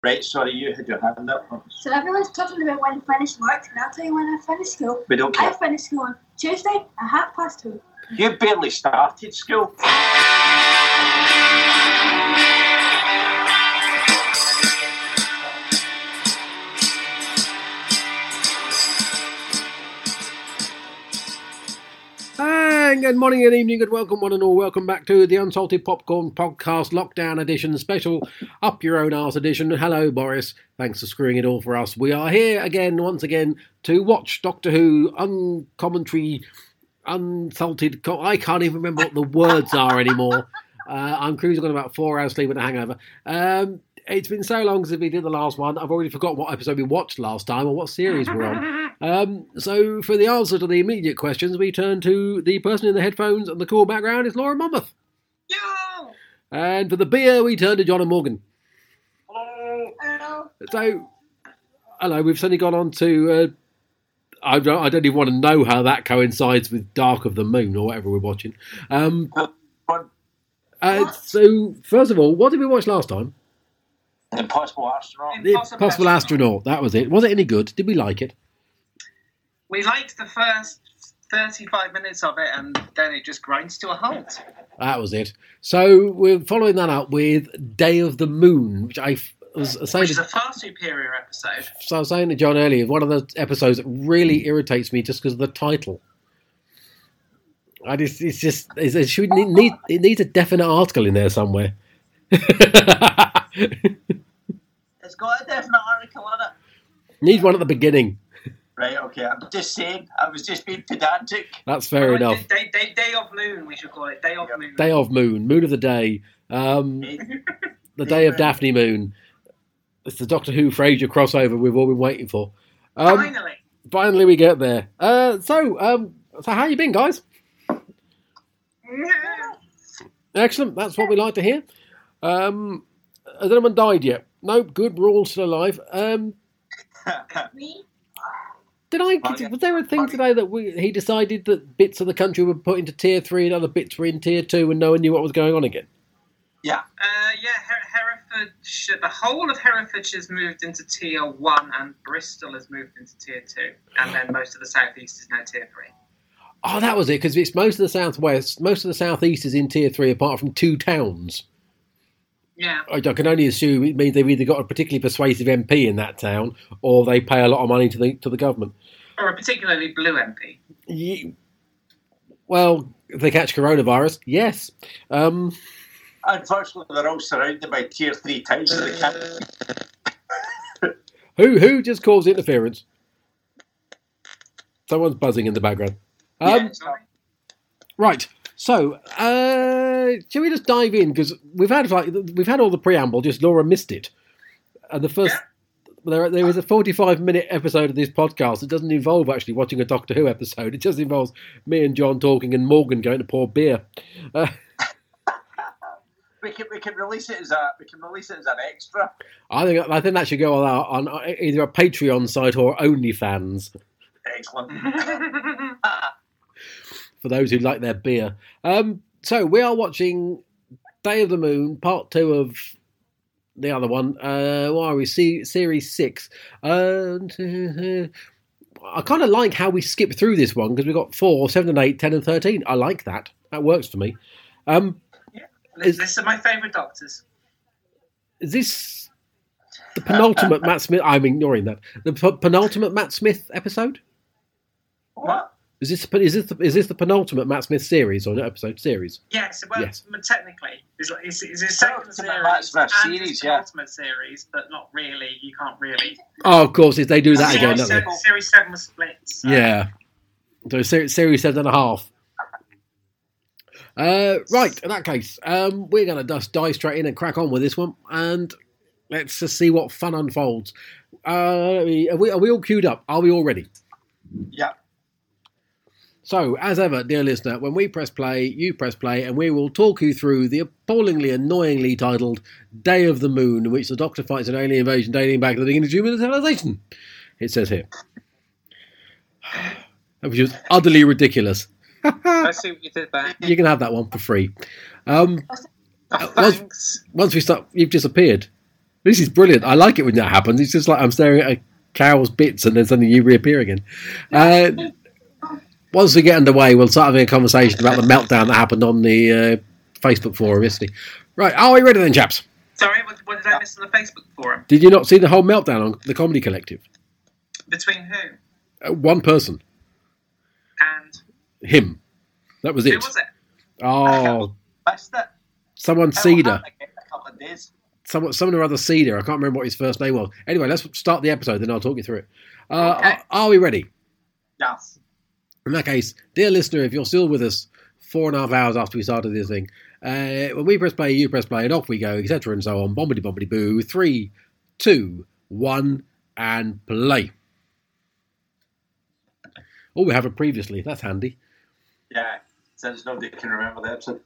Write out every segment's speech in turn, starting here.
Right, sorry, you had your hand up. So everyone's talking about when I finished work, and I'll tell you when I finished school. We don't care. I finished school on Tuesday at 2:30. You barely started school. And good morning, good evening, good welcome one and all. Welcome back to the Unsalted Popcorn Podcast Lockdown Edition, special Up Your Own Arse Edition. Hello, Boris. Thanks for screwing it all for us. We are here again, once again, to watch Doctor Who, uncommentary, unsalted... I can't even remember what the words are anymore. I'm cruising on about 4 hours sleep and a hangover. It's been so long since we did the last one, I've already forgotten what episode we watched last time or what series we're on. So for the answer to the immediate questions, we turn to the person in the headphones, and the cool background is Laura Monmouth. Yo! And for the beer, we turn to John and Morgan. Hello. So, hello, we've suddenly gone on to... I don't even want to know how that coincides with Dark of the Moon or whatever we're watching. So, first of all, what did we watch last time? Impossible Astronaut. The Impossible Astronaut, that was it. Was it any good? Did we like it? We liked the first 35 minutes of it, and then it just grinds to a halt. That was it. So we're following that up with Day of the Moon, which I was saying... Which is a far superior episode. So I was saying to John earlier, one of the episodes that really irritates me just because of the title. It needs a definite article in there somewhere. It's got a definite article in it. Needs one at the beginning. Right, okay, I'm just saying, I was just being pedantic. That's fair enough. Day of Moon, we should call it. Day of Moon. Day of Moon. Moon of the day. The day of Daphne Moon. It's the Doctor Who Frasier crossover we've all been waiting for. Finally we get there. So how you been, guys? Excellent, that's what we like to hear. Has anyone died yet? Nope, good, we're all still alive. Me? Was there a thing today that he decided that bits of the country were put into Tier 3 and other bits were in Tier 2 and no one knew what was going on again? Yeah. Herefordshire, the whole of Herefordshire's moved into Tier 1 and Bristol has moved into Tier 2. And then most of the South East is now Tier 3. Oh, that was it, because it's most of the Southwest, most of the South East is in Tier 3 apart from 2 towns. Yeah. I can only assume it means they've either got a particularly persuasive MP in that town or they pay a lot of money to the government. Or a particularly blue MP. Well, if they catch coronavirus, yes. Unfortunately, they're all surrounded by Tier 3 towns, so they can't... Who just caused interference? Someone's buzzing in the background. Right. So, shall we just dive in? Because we've had all the preamble, just Laura missed it. And the first, there is a 45-minute episode of this podcast. It doesn't involve actually watching a Doctor Who episode. It just involves me and John talking and Morgan going to pour beer. We can release it as an extra. I think that should go on either a Patreon site or OnlyFans. Excellent. For those who like their beer. So we are watching Day of the Moon, part 2 of the other one. What are we? Series 6. I kind of like how we skip through this one because we've got 4, 7 and 8, 10 and 13. I like that. That works for me. This are my favourite Doctors. Is this the penultimate Matt Smith? I'm ignoring that. The penultimate Matt Smith episode? What? Is this the penultimate Matt Smith series or episode series? Yes, well, yes. Technically, it's his second series and his penultimate series, but not really. You can't really. Oh, of course, they do that again, don't they? Series 7 was split. So. Yeah. So series 7.5. Right, in that case, we're going to just dive straight in and crack on with this one, and let's just see what fun unfolds. Are we all queued up? Are we all ready? Yeah. So, as ever, dear listener, when we press play, you press play, and we will talk you through the appallingly, annoyingly titled Day of the Moon, in which the Doctor fights an alien invasion dating back to the beginning of human civilization. It says here. Which is utterly ridiculous. I see what you did there. You can have that one for free. Thanks. Once we start, you've disappeared. This is brilliant. I like it when that happens. It's just like I'm staring at a cow's bits and then suddenly you reappear again. Once we get underway, we'll start having a conversation about the meltdown that happened on the Facebook forum yesterday. Right, are we ready then, chaps? Sorry, what did I miss on the Facebook forum? Did you not see the whole meltdown on the Comedy Collective? Between who? One person. And him. That was it. who was it? Oh, Missed it. someone How Cedar. happened again in a couple of days. Someone or other Cedar. I can't remember what his first name was. Anyway, let's start the episode, then I'll talk you through it. Okay. Are we ready? Yes. In that case, dear listener, if you're still with us 4.5 hours after we started this thing, when we press play, you press play, and off we go, etc. and so on. Bombity bombity boo. 3, 2, 1, and play. Oh, we have it previously. That's handy. Yeah. Since nobody can remember the episode.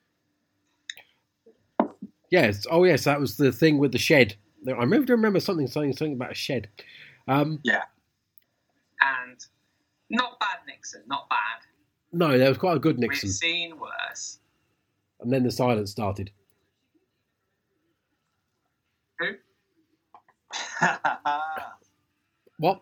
Yes. Oh, yes. That was the thing with the shed. I remember something about a shed. Yeah. And not bad, Nixon. Not bad. No, there was quite a good Nixon. We've seen worse. And then the silence started. Who? What?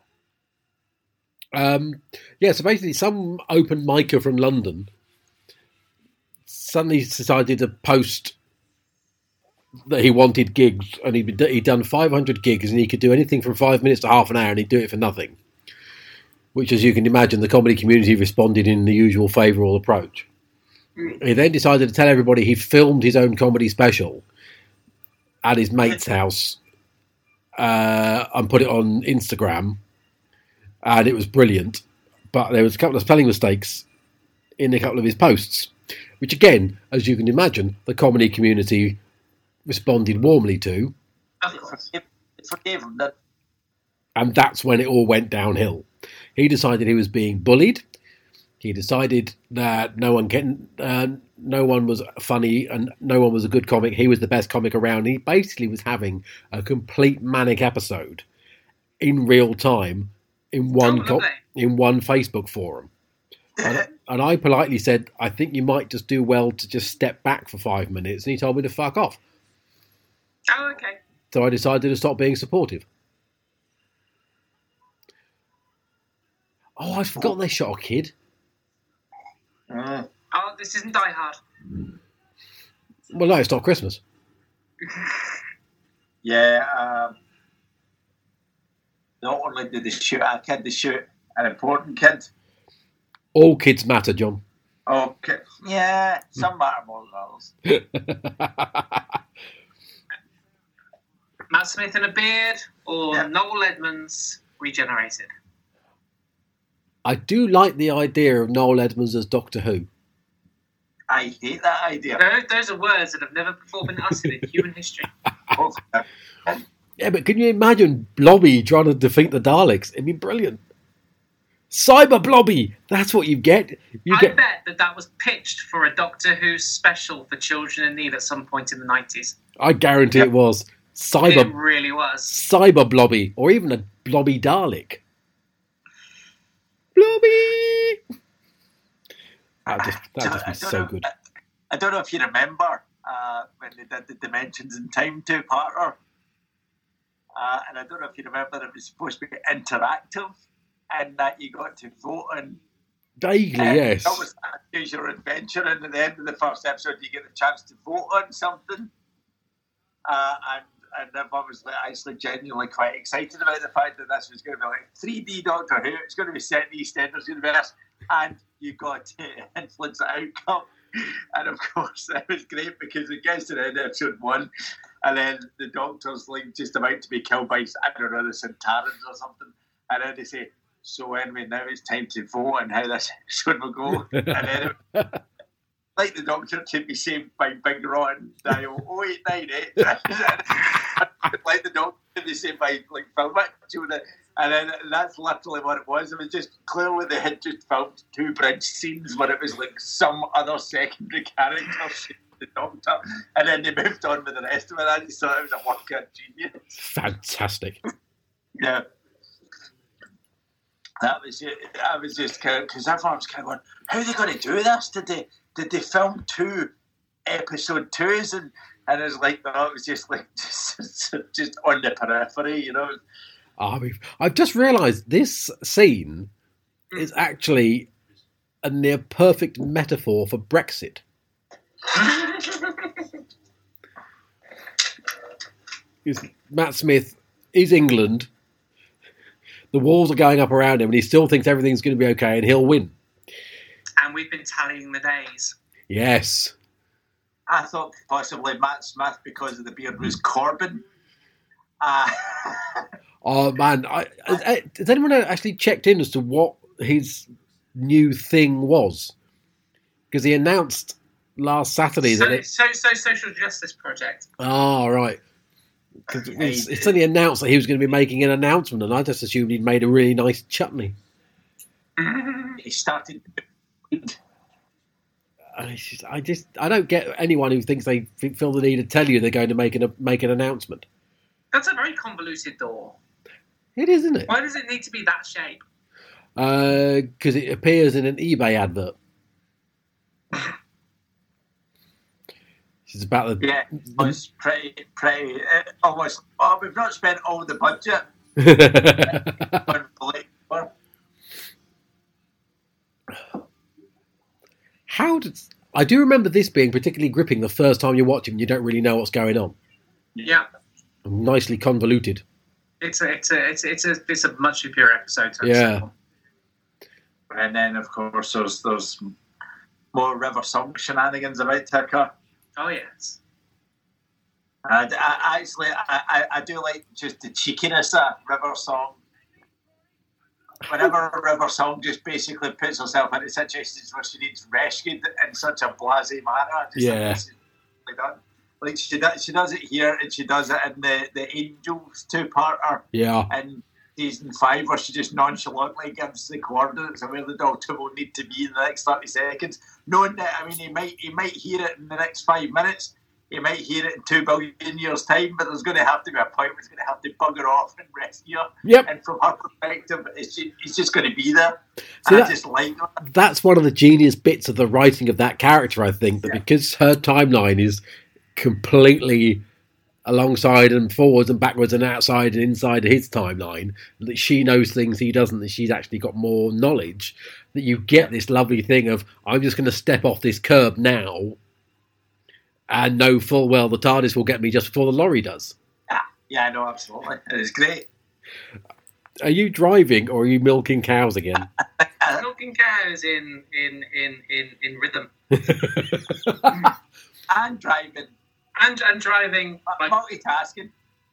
Yeah, so basically some open micer from London suddenly decided to post that he wanted gigs, and he'd done 500 gigs and he could do anything from 5 minutes to half an hour and he'd do it for nothing. Which, as you can imagine, the comedy community responded in the usual favourable approach. He then decided to tell everybody he'd filmed his own comedy special at his mate's house and put it on Instagram, and it was brilliant. But there was a couple of spelling mistakes in a couple of his posts, which again, as you can imagine, the comedy community responded warmly to. Of course. Forgave him. That And that's when it all went downhill. He decided he was being bullied. He decided that no one was funny and no one was a good comic. He was the best comic around. He basically was having a complete manic episode in real time in one Facebook forum. And I politely said, I think you might just do well to just step back for 5 minutes. And he told me to fuck off. Oh, okay. So I decided to stop being supportive. Oh, I forgot they shot a kid. Mm. Oh, this isn't Die Hard. Well, no, it's not Christmas. Yeah. Not only did they shoot a kid, they shoot an important kid. All kids matter, John. Okay. Yeah, some matter more than others. Matt Smith in a beard or Yeah. Noel Edmonds regenerated? I do like the idea of Noel Edmonds as Doctor Who. I hate that idea. Those are words that have never before been uttered in human history. Yeah, but can you imagine Blobby trying to defeat the Daleks? It'd be brilliant. Cyber Blobby! That's what you get. I bet that was pitched for a Doctor Who special for children in need at some point in the 90s. I guarantee it was. It Cyber really was. Blobby. Or even a Blobby Dalek. Blobby! That'd just be so good. I don't know if you remember when they did the Dimensions in Time two-parter. And I don't know if you remember that it was supposed to be interactive and that you got to vote on. Vaguely, yes. That was Choose Your Adventure, and at the end of the first episode you get the chance to vote on something. And I was actually genuinely quite excited about the fact that this was going to be like 3D Doctor Who. It's going to be set in the EastEnders universe, and you got to influence the outcome. And of course, that was great because it gets to the end of episode 1, and then the Doctor's like just about to be killed by, I don't know, the Centauran or something, and then they say, "So anyway, now it's time to vote on how this episode will go." And then like the Doctor to be saved by Big Ron, dial 0898. Like the Doctor to be saved by like Phil Mitchell. And then that's literally what it was. It was just clearly they had just filmed 2 bridge scenes where it was like some other secondary character saved the Doctor. And then they moved on with the rest of it. I just thought it was a work of genius. Fantastic. Yeah. That was it. I was just kind of, because everyone was kind of going, how are they going to do this? Did they film 2 episode 2s? And it was like, no, it was just like, just just on the periphery, you know. I've just realised this scene is actually a near perfect metaphor for Brexit. Matt Smith is England. The walls are going up around him, and he still thinks everything's going to be okay, and he'll win. And we've been tallying the days. Yes. I thought possibly Matt Smith, because of the beard, was Corbyn. Oh, man. Has anyone actually checked in as to what his new thing was? Because he announced last Saturday that social justice project. Oh, right. It's only announced that he was going to be making an announcement, and I just assumed he'd made a really nice chutney. He started. I don't get anyone who thinks they feel the need to tell you they're going to make an announcement. That's a very convoluted door. It is, isn't it? Why does it need to be that shape? Because it appears in an eBay advert. It's about the... Yeah, it was pretty almost... Oh, we've not spent all the budget. I do remember this being particularly gripping the first time you watch him and you don't really know what's going on. Yeah. Nicely convoluted. It's a much superior episode. Yeah. And then, of course, there's more River Song shenanigans about to occur. Oh, yes. And I do like just the cheekiness of River Song. Whenever River Song just basically puts herself into situations where she needs rescued in such a blasé manner, done. Like she does it here, and she does it in the Angels two-parter. Yeah. In season 5, where she just nonchalantly gives the coordinates of where the Doctor will need to be in the next 30 seconds, knowing that, I mean, he might hear it in the next 5 minutes, he might hear it in 2 billion years' time, but there's going to have to be a point where he's going to have to bugger off and rescue her. Yep. And from her perspective, it's just going to be there. See, I just like that. That's one of the genius bits of the writing of that character, I think, that because her timeline is completely alongside and forwards and backwards and outside and inside his timeline, that she knows things he doesn't, that she's actually got more knowledge, that you get this lovely thing of, I'm just going to step off this curb now and know full well the TARDIS will get me just before the lorry does. Yeah, no, absolutely. It is great. Are you driving or are you milking cows again? Milking cows in rhythm. And driving. And driving. Multitasking.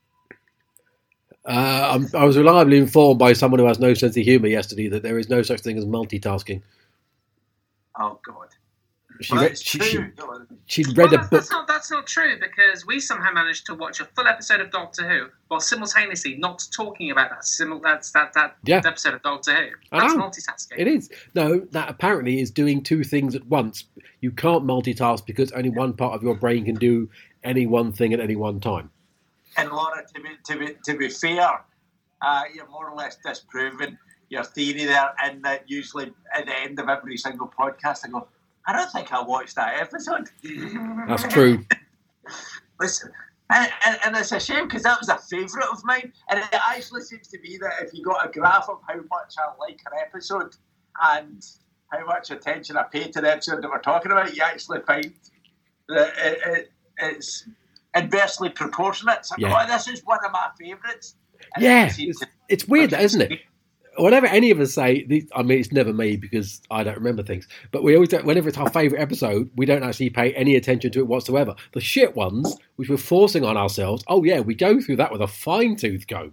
I was reliably informed by someone who has no sense of humour yesterday that there is no such thing as multitasking. Oh, God. She'd read a book. That's not true, because we somehow managed to watch a full episode of Doctor Who while simultaneously not talking about that episode of Doctor Who. That's multitasking. It is. No, that apparently is doing two things at once. You can't multitask because only one part of your brain can do any one thing at any one time. And Laura, to be fair, you're more or less disproving your theory there, and that usually at the end of every single podcast I go, I don't think I watched that episode. That's true. Listen, and it's a shame, because that was a favourite of mine, and it actually seems to be that if you got a graph of how much I like an episode and how much attention I pay to the episode that we're talking about, you actually find that it's inversely proportionate. So, this is one of my favourites. Yeah, it's weird, isn't it? Whenever any of us say, I mean, it's never me because I don't remember things, but we always, whenever it's our favourite episode, we don't actually pay any attention to it whatsoever. The shit ones, which we're forcing on ourselves, oh yeah, we go through that with a fine-tooth comb.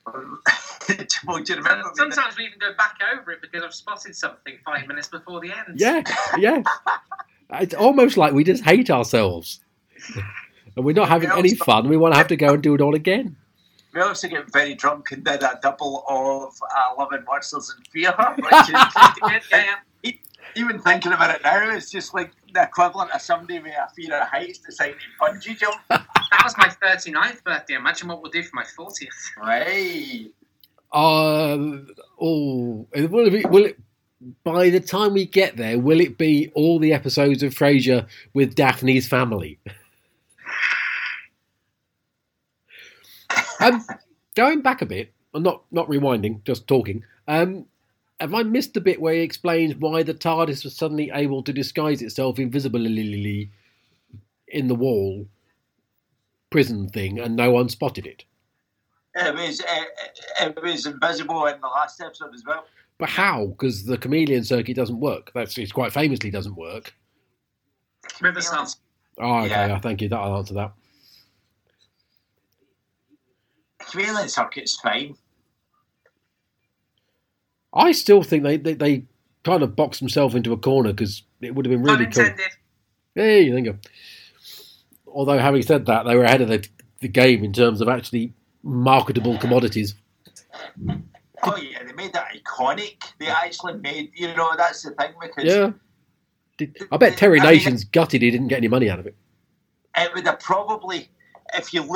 Sometimes we even go back over it because I've spotted something 5 minutes before the end. Yeah. It's almost like we just hate ourselves. And we're not having any fun. We want to have to go and do it all again. We also get very drunk and did a double of Love and Monsters and Fear. Even thinking about it now, it's just like the equivalent of somebody with a fear of heights deciding to bungee jump. That was my 39th birthday. Imagine what we'll do for my 40th. Right. Will it? By the time we get there, will it be all the episodes of Frasier with Daphne's family? Going back a bit, I'm not rewinding, just talking. Have I missed the bit where he explains why the TARDIS was suddenly able to disguise itself invisibly in the wall prison thing and no one spotted it? It was invisible in the last episode as well. But how? Because the chameleon circuit doesn't work. It quite famously doesn't work. River Sun. Oh, okay. Yeah. Thank you. That'll answer that. Chameleon circuit's fine. I still think they kind of boxed themselves into a corner because it would have been really cool. Hey, there you go. Although, having said that, they were ahead of the game in terms of actually marketable commodities. Oh, yeah, they made that iconic. They actually made, that's the thing because... Yeah. I bet Terry Nation's gutted he didn't get any money out of it. It would have probably, if you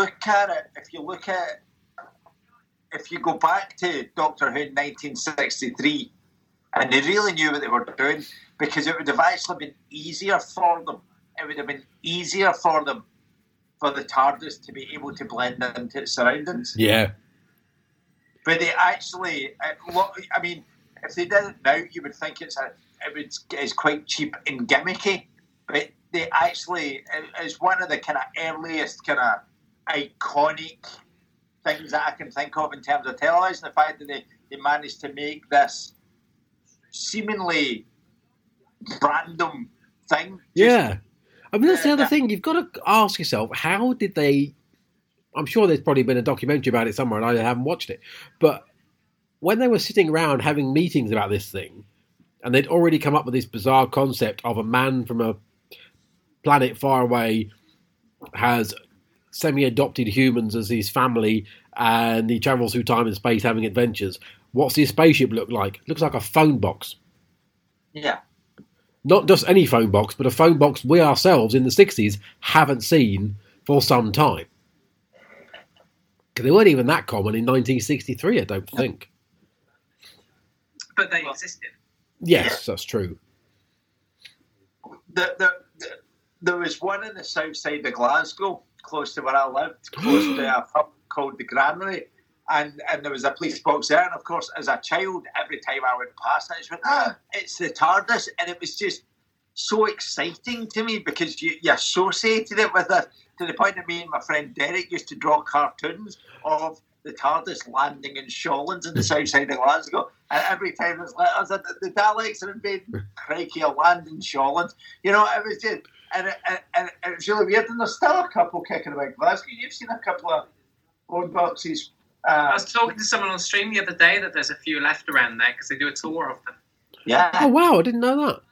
go back to Doctor Who in 1963, and they really knew what they were doing, because it would have actually been easier for them. It would have been easier for them, for the TARDIS to be able to blend into its surroundings. Yeah. But they actually, I mean, if they did it now, you would think it's quite cheap and gimmicky. But they actually, it's one of the kind of earliest kind of iconic things that I can think of in terms of television. The fact that they managed to make this seemingly random thing. Yeah. I mean, that's the other thing. You've got to ask yourself, how did they... I'm sure there's probably been a documentary about it somewhere and I haven't watched it. But when they were sitting around having meetings about this thing, and they'd already come up with this bizarre concept of a man from a planet far away has semi-adopted humans as his family, and he travels through time and space having adventures. What's his spaceship look like? It looks like a phone box. Yeah. Not just any phone box, but a phone box we ourselves in the 60s haven't seen for some time. Because they weren't even that common in 1963, I don't think. But they existed. Yes, that's true. There was one in the south side of Glasgow, close to where I lived, close to a pub called the Granary, and there was a police box there. And of course, as a child, every time I went past it, I just went, it's the TARDIS, and it was just so exciting to me because you associated it with it, to the point that me and my friend Derek used to draw cartoons of the TARDIS landing in Shawlands in the south side of Glasgow. And every time there's letters, the Daleks are invading Crikey or land in Shawlands. It was just, and it was really weird. And there's still a couple kicking about Glasgow. You've seen a couple of phone boxes. I was talking to someone on stream the other day that there's a few left around there because they do a tour of them. Yeah. Oh, wow, I didn't know that.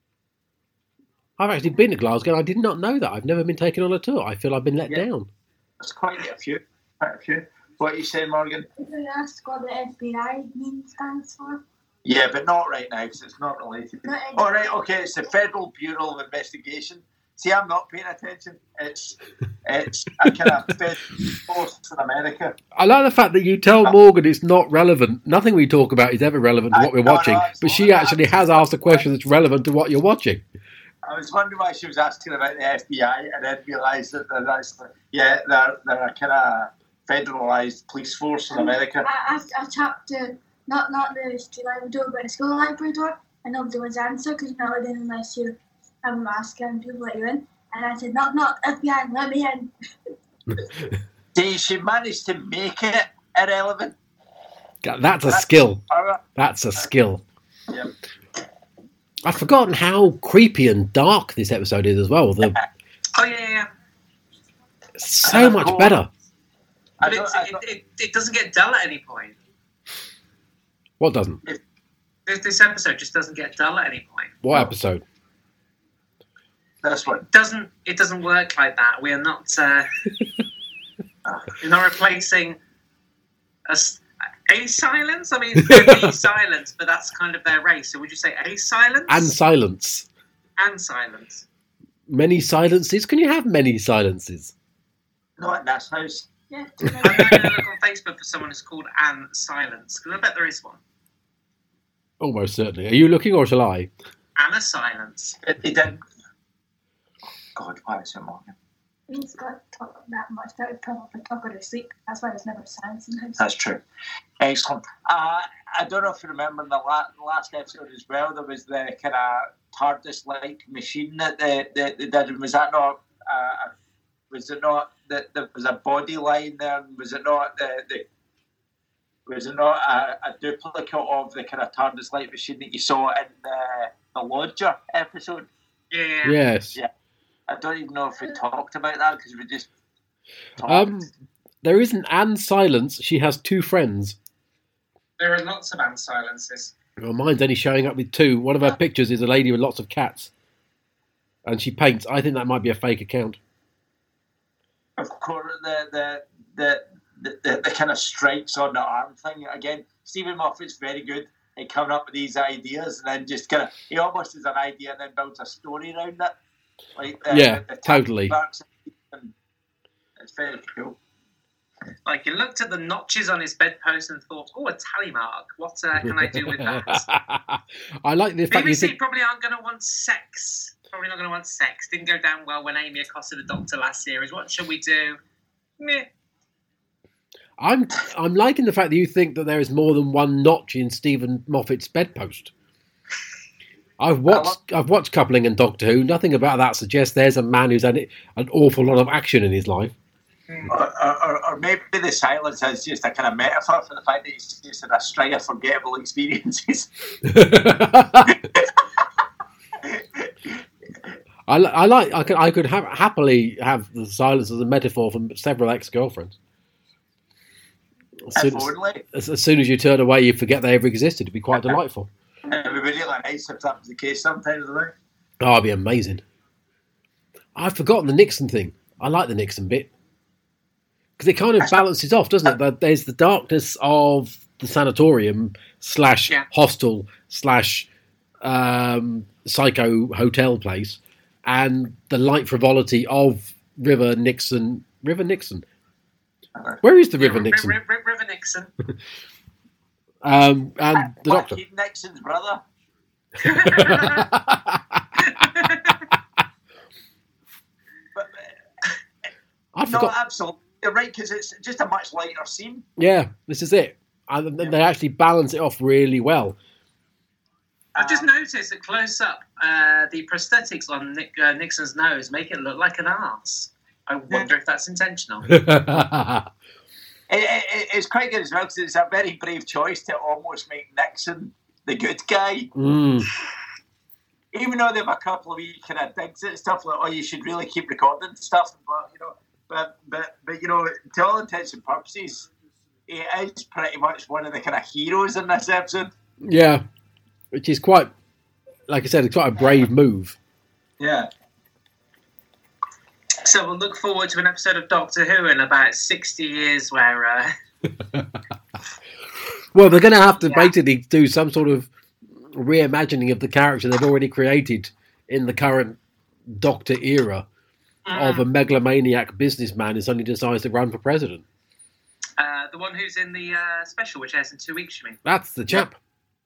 I've actually been to Glasgow and I did not know that. I've never been taken on a tour. I feel I've been let down. There's quite a few. What are you saying, Morgan? You asked what the FBI stands for. Yeah, but not right now because it's not related. All right, okay, it's the Federal Bureau of Investigation. See, I'm not paying attention. It's a kind of federal force in America. I like the fact that you tell Morgan it's not relevant. Nothing we talk about is ever relevant to what we're watching. But she actually has asked a question that's relevant to what you're watching. I was wondering why she was asking about the FBI and then realised that they're actually, they're a kind of federalised police force in America. I tapped not the street library door, but the school library door, and nobody was answered because you're not letting unless you have a mask and people let you in. And I said, knock, FBI, let me in. See, she managed to make it irrelevant. That's a skill. That's a skill. Yeah. I've forgotten how creepy and dark this episode is as well. Oh, yeah. So much better. But it doesn't get dull at any point. What doesn't? This episode just doesn't get dull at any point. What episode? That's what. It doesn't work like that. We are not. You're not replacing a silence. I mean, it's a silence, but that's kind of their race. So would you say a silence and silence and silence? Many silences. Can you have many silences? Not in this house. Yeah. I'm going to look on Facebook for someone who's called Anne Silence because I bet there is one. Almost certainly. Are you looking or shall I? Anna Silence. It didn't. God, why is it Morgan? mean Scott talk that much. That would probably talk her to sleep. That's why there's never silence sometimes. That's true. Excellent. I don't know if you remember in the last episode as well, there was the kind of TARDIS-like machine that they did. Was that not... was it not that there was a body line there? Was it not was it not a duplicate of the kind of TARDIS-like machine that you saw in the Lodger episode? Yeah. Yes. Yeah. I don't even know if we talked about that because we just talked. There isn't Anne Silence. She has 2 friends. There are lots of Anne Silences. Well, mine's only showing up with 2. One of her pictures is a lady with lots of cats. And she paints. I think that might be a fake account. Of course, the kind of stripes on the arm thing. Again, Stephen Moffat's very good at coming up with these ideas and then just kind of... He almost has an idea and then builds a story around it. Like totally. It's very cool. Like, you looked at the notches on his bedpost and thought, "Oh, a tally mark. What can I do with that?" I like the fact BBC probably aren't going to want sex. Probably not going to want sex. Didn't go down well when Amy accosted the Doctor last series. What should we do? Meh. I'm liking the fact that you think that there is more than one notch in Stephen Moffat's bedpost. I've watched Coupling and Doctor Who. Nothing about that suggests there's a man who's had an awful lot of action in his life. Or maybe the silence is just a kind of metaphor for the fact that he's just had a string of forgettable experiences. I could happily have the silence as a metaphor for several ex-girlfriends. As soon as you turn away, you forget they ever existed. It'd be quite delightful. It would be really nice if that was the case sometimes, right? Oh, it'd be amazing. I've forgotten the Nixon thing. I like the Nixon bit. Because it kind of balances off, doesn't it? There's the darkness of the sanatorium / hostel / psycho hotel place, and the light frivolity of River Nixon. Where is the River Nixon? River Nixon. And the Doctor. Nixon's brother. No, absolutely. You're right, because it's just a much lighter scene. Yeah, this is it. And they actually balance it off really well. I've just noticed that close up, the prosthetics on Nixon's nose make it look like an arse. I wonder if that's intentional. It's quite good as well, because it's a very brave choice to almost make Nixon the good guy. Even though they have a couple of kind of digs at stuff like, "Oh, you should really keep recording stuff," but to all intents and purposes, he is pretty much one of the kind of heroes in this episode. Yeah, which is quite, like I said, it's quite a brave move. Yeah. So we'll look forward to an episode of Doctor Who in about 60 years where... Well, they're going to have to basically do some sort of reimagining of the character they've already created in the current Doctor era of a megalomaniac businessman who suddenly decides to run for president. The one who's in the special, which airs in 2 weeks, you mean? That's the chap.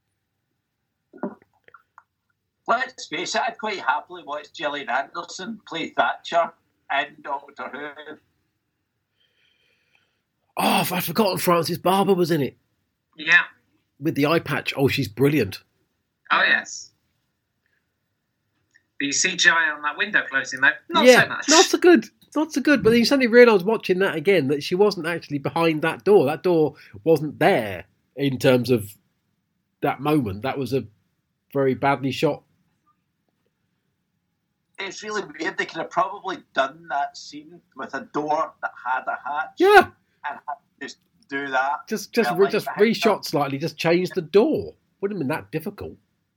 Let's face it, I'd quite happily watch Gillian Anderson play Thatcher in Doctor Who. Oh, I'd forgotten Frances Barber was in it. Yeah. With the eye patch. Oh, she's brilliant. Oh, yes. The CGI on that window closing, though, not so much. Not so good. Not so good. But then you suddenly realise watching that again that she wasn't actually behind that door. That door wasn't there in terms of that moment. That was a very badly shot. It's really weird. They could have probably done that scene with a door that had a hatch. Yeah. And had to just do that. Just reshot slightly, just change the door. Wouldn't have been that difficult.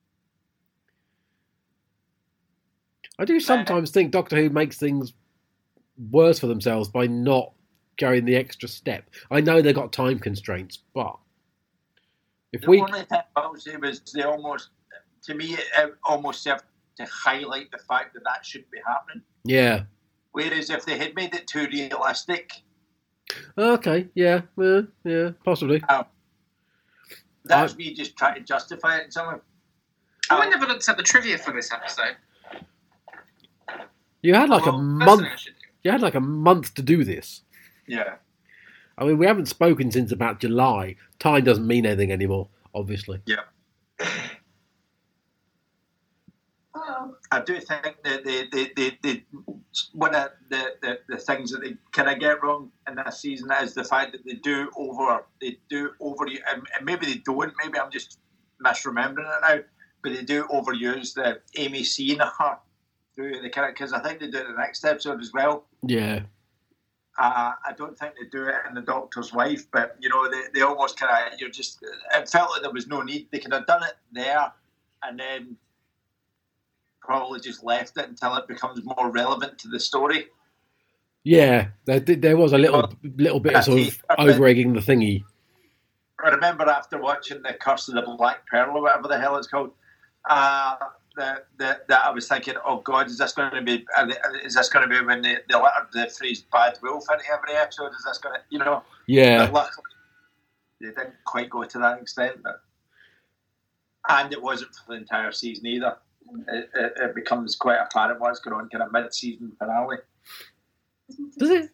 I do sometimes think Doctor Who makes things worse for themselves by not going the extra step. I know they've got time constraints, but if the only thing I would say was they almost, to me, it almost served to highlight the fact that shouldn't be happening. Yeah. Whereas if they had made it too realistic... Okay, yeah, possibly. That's me just trying to justify it in some way. I never looked at the trivia for this episode. You had like a month. You had like a month to do this. Yeah. I mean, we haven't spoken since about July. Time doesn't mean anything anymore, obviously. Yeah. I do think that one of the things that they kind of get wrong in this season is the fact that they do over, and maybe they don't. Maybe I'm just misremembering it now, but they do overuse the Amy seeing her through the character, because I think they do it in the next episode as well. Yeah. I don't think they do it in The Doctor's Wife, but they almost kind of, it felt like there was no need. They could have done it there, and then probably just left it until it becomes more relevant to the story. Yeah, there was a little bit of sort of over-egging the thingy. I remember after watching The Curse of the Black Pearl, or whatever the hell it's called, that I was thinking, oh God, is this going to be when they lettered the phrase "bad wolf" into every episode? Is this going to, Yeah. But luckily, they didn't quite go to that extent, and it wasn't for the entire season either. It becomes quite apparent what's going on, kind of mid-season finale. Does it?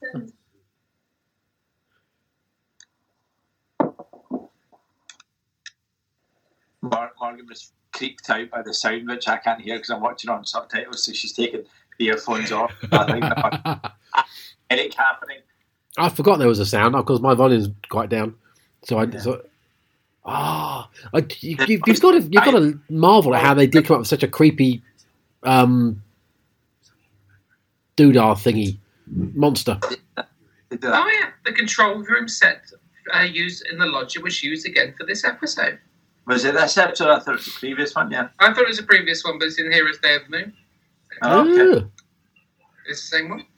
Morgan was creeped out by the sound, which I can't hear because I'm watching on subtitles, so she's taken the earphones off. I think Eric happening. I forgot there was a sound because my volume's quite down. You've got to marvel at how they did come up with such a creepy doodah thingy monster. Oh yeah, the control room set used in the lodge was used again for this episode. Was it this episode? I thought it was the previous one. Yeah, I thought it was the previous one, but it's in here as Day of the Moon. Oh, okay. It's the same one.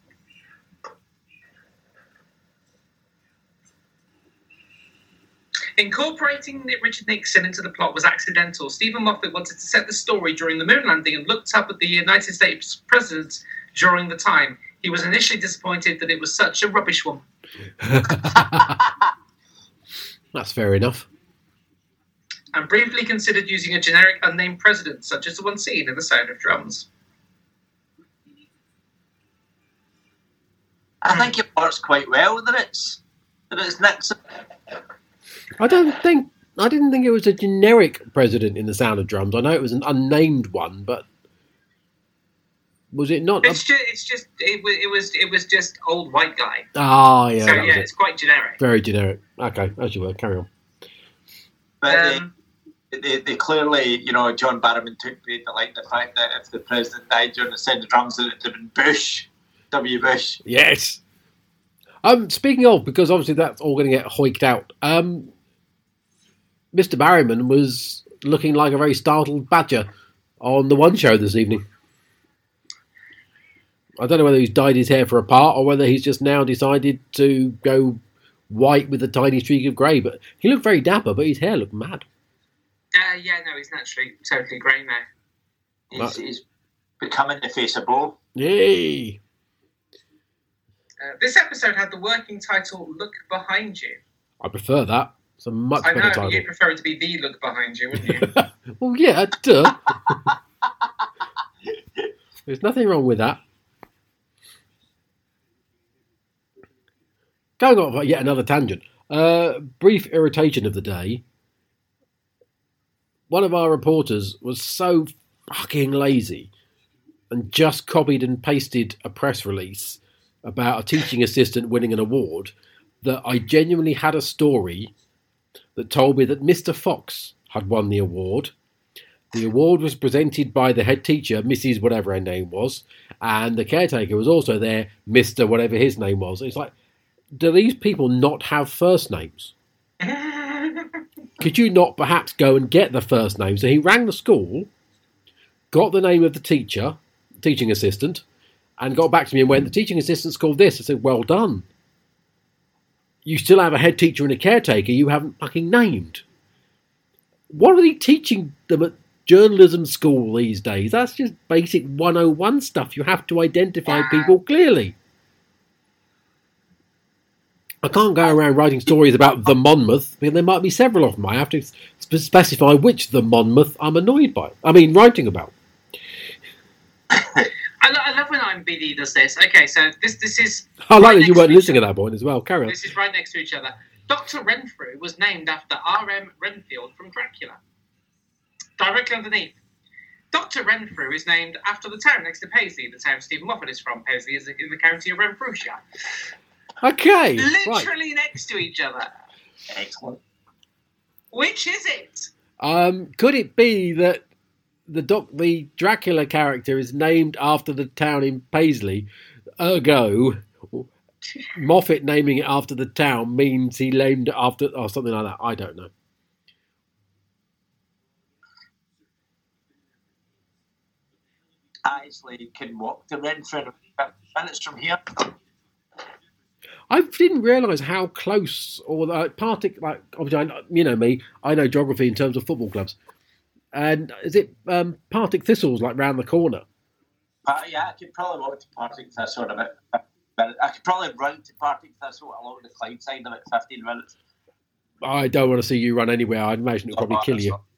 Incorporating Richard Nixon into the plot was accidental. Stephen Moffat wanted to set the story during the moon landing and looked up at the United States president during the time. He was initially disappointed that it was such a rubbish one. That's fair enough. And briefly considered using a generic unnamed president, such as the one seen in The Sound of Drums. I think it works quite well that it's Nixon. I didn't think it was a generic president in The Sound of Drums. I know it was an unnamed one, but was it not? It was just old white guy. Ah, yeah. So yeah, it's quite generic. Very generic. Okay, as you were. Carry on. But they clearly, John Barrowman took great delight in the fact that if the president died during The Sound of Drums, that it would have been Bush, W. Bush. Yes. Speaking of, because obviously that's all going to get hoiked out. Mr. Barrowman was looking like a very startled badger on the One Show this evening. I don't know whether he's dyed his hair for a part or whether he's just now decided to go white with a tiny streak of grey. But he looked very dapper, but his hair looked mad. He's naturally totally grey now. He's becoming the face of Bo. Yay! This episode had the working title "Look Behind You." I prefer that. It's a much better title. I know, you'd prefer it to be "The Look Behind You," wouldn't you? Well, yeah, duh. There's nothing wrong with that. Going off yet another tangent. Brief irritation of the day. One of our reporters was so fucking lazy and just copied and pasted a press release about a teaching assistant winning an award that I genuinely had a story that told me that Mr. Fox had won the award. The award was presented by the head teacher, Mrs. whatever her name was, and the caretaker was also there, Mr. whatever his name was. It's like, do these people not have first names? Could you not perhaps go and get the first name? So he rang the school, got the name of the teacher, teaching assistant, and got back to me and went, the teaching assistant's called this. I said, well done. You still have a head teacher and a caretaker you haven't fucking named. What are they teaching them at journalism school these days? That's just basic 101 stuff. You have to identify people clearly. I can't go around writing stories about the Monmouth, because there might be several of them. I have to specify which the Monmouth I'm annoyed by. I mean, writing about. I I love when IMBD does this. Okay, so this is. I like right that you next weren't to listening each at that point as well. Carry on. This is right next to each other. Dr. Renfrew was named after R.M. Renfield from Dracula. Directly underneath. Dr. Renfrew is named after the town next to Paisley, the town Stephen Moffat is from. Paisley is in the county of Renfrewshire. Okay. Literally next to each other. Excellent. Which is it? Could it be that the Dracula character is named after the town in Paisley? Ergo, Moffat naming it after the town means he named it after, or something like that. I don't know. I actually can walk to Renfrew 50 minutes from here. I didn't realise how close, or obviously, you know me, I know geography in terms of football clubs. And is it Partick Thistle's like round the corner? Yeah, I could probably walk to Partick Thistle in about 50 minutes. I could probably run to Partick Thistle along the Clydeside in about 15 minutes. I don't want to see you run anywhere. I'd imagine it would probably kill you.